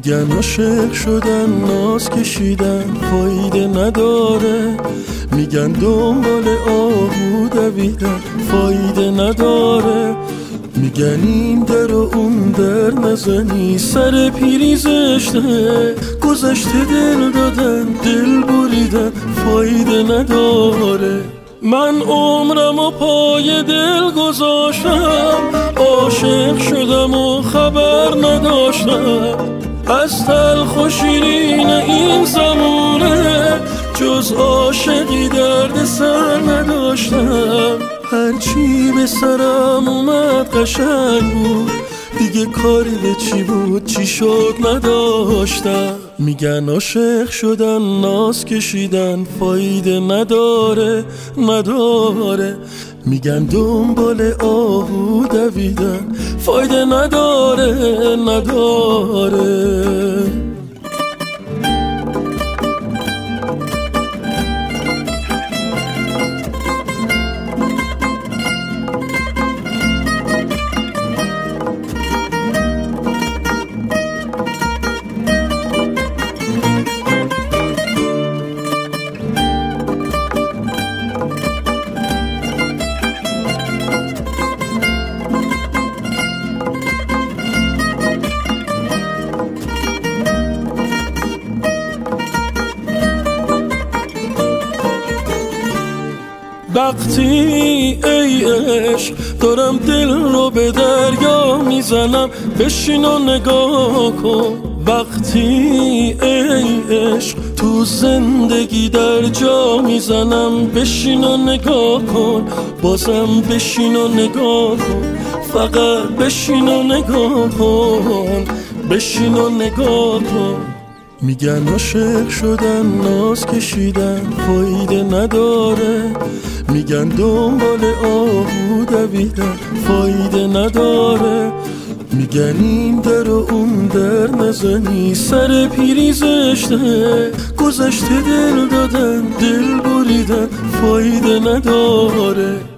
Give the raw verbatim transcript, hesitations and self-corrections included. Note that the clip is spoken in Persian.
میگن عاشق شدن ناز کشیدن فایده نداره، میگن دنبال آهو دویدن فایده نداره، میگن این در و اون در نزنی سر پیری زشته، گذشته دل دادن دل بریدن فایده نداره. من عمرم و پای دل گذاشتم، عاشق شدم و خبر نداشتم، از تلخ و شیرین این زمونه جز عاشقی درد سر نداشتم. هرچی به سرم اومد قشنگ بود، دیگه کاری به چی بود چی شد نداشتم. میگن عاشق شدن ناز کشیدن فایده نداره نداره، میگن دنبال آهو دویدن فایده نداره نداره. وقتی ای عشق دارم دل رو به دریا میزنم بشین و نگاه کن، وقتی ای عشق تو زندگی در جا میزنم بشین و نگاه کن، بازم بشین و نگاه کن، فقط بشین و نگاه کن، بشین و نگاه کن. میگن عاشق شدن ناز کشیدن فایده نداره، میگن دنبال آهو دویدن فایده نداره، میگن این در و اون در نزنی سر پیری زشته، گذشته دل دادن دل بریدن فایده نداره.